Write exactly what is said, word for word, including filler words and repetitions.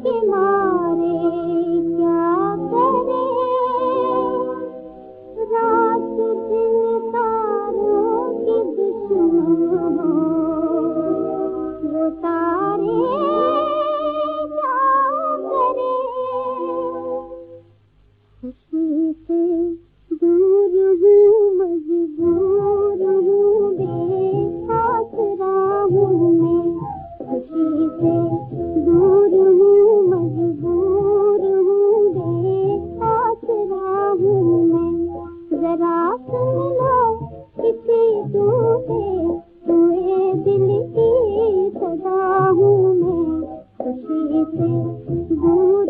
के मारे क्या करे, रात दिन तारों की दुश्मन हो, वो तारे क्या करे। खुशी से दूर हूँ, मजबूर हूँ, बेआसरा हूँ मैं। खुशी से दूर हूँ, मजबूर हूँ, बेआसरा हूँ मैं। जरा सुन लो किसी टूटे हुए दिल की सदा हूँ मैं। खुशी से दूर